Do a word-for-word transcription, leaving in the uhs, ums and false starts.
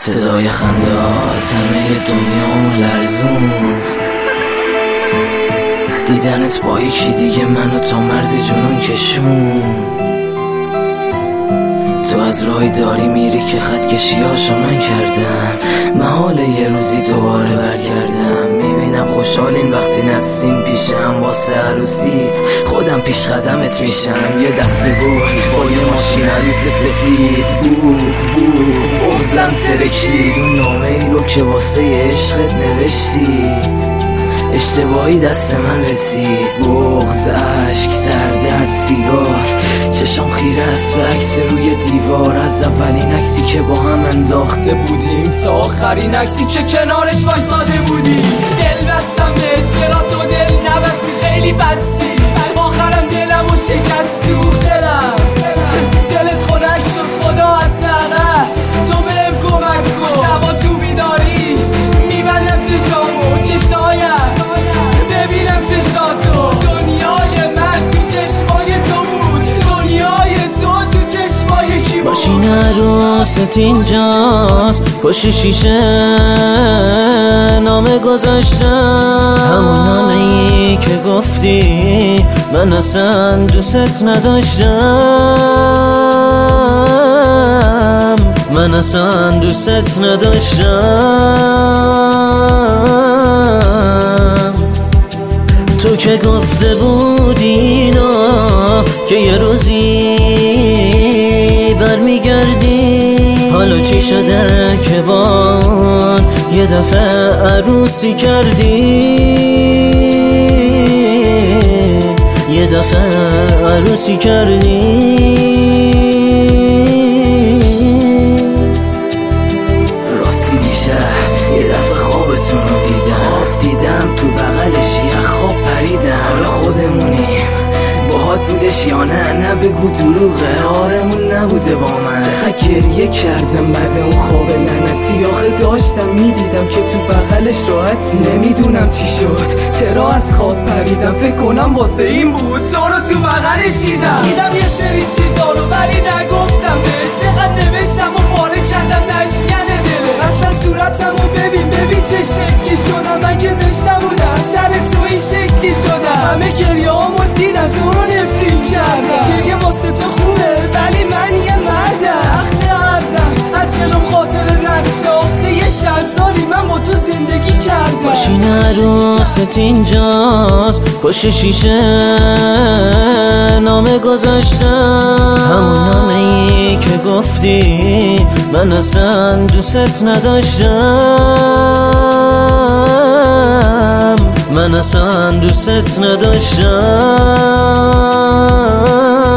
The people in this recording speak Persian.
صدای خنده‌هات همه دنیامو لرزون. دیدنت با یکی دیگه منو تا مرزی جنون کشون. تو از راهی داری میری که خط کشیاشو من کردم. محاله یه روزی دوباره برگردم. میبینم خوشحالین وقتی نسیم پیشم. واسه عروسیت خودم پیش قدمت میشم. یه دسته بود با یه ماشین عروس سفید. بوک بوک بغزم ترکید اون نامه ای رو که واسه عشقت نوشتی. اشتباهی دست من رسید. بغض، عشق، سردرد، سیگار. چشام خیره است به عکس روی دیوار. از اولین عکسی که با هم انداخته بودیم تا آخرین عکسی که کنارش وایساده بودیم. دل بستم به چرا تو دل نبستی. خیلی بستی آخرم دلمو شکستی. اوخ دلم دلت خنک شد. خدا حداقل تو بهم کمک کن. شبا تو بیداری میبندم چشامو که شاید ببینم چشاتو. دنیای من تو چشمای تو بود. دنیای تو تو چشمای کی بود؟ ماشین عروست اینجاست پشت شیشه نامه گذاشتم. همون نامه ای که گفتی من اصلا دوست نداشتم. من اصلا دوست نداشتم. تو که گفته بودی اینا که یه روزی برمیگردی. حالا چی شده که با یه دفعه عروسی کردی؟ یه دفعه عروسی کردی. راستی دیشب یه دفعه خوابتون رو دیدم. خواب دیدم تو بغلش یه خواب پریدم. حالا خودمونیم باهات بودش یا نه؟ نه بگو دروغه. آرمون نبوده با من. چقدر گریه کردم بعد اون خواب لعنتی. آخه داشتم میدیدم که تو بغلش راحتی. نمیدونم چی شد چرا از خواب پریدم. فکر کنم واسه این بود تو رو تو بغلش دیدم. دیدم یه سری چیزا رو ولی نگفتم به. چقدر نوشتم و پاره کردم نشکنه دله. اصلا صورتمو ببین ببین چه شکلی شدم. من که زشته بودم سر تو این شکلی شدم. همه گریه هامو دیدم تو رو نفرین کردم. گریه واسه تو خوبه ولی من یه مردم. سخت هردم از جلوم خاطر رد شه. آخه یه چند سالی من با تو زندگی کردم. ماشین عروست اینجاست پشت شیشه نامه گذاشتم. همون نامه ای که گفتی من اصلا دوست نداشتم. من اصلا دوست نداشتم.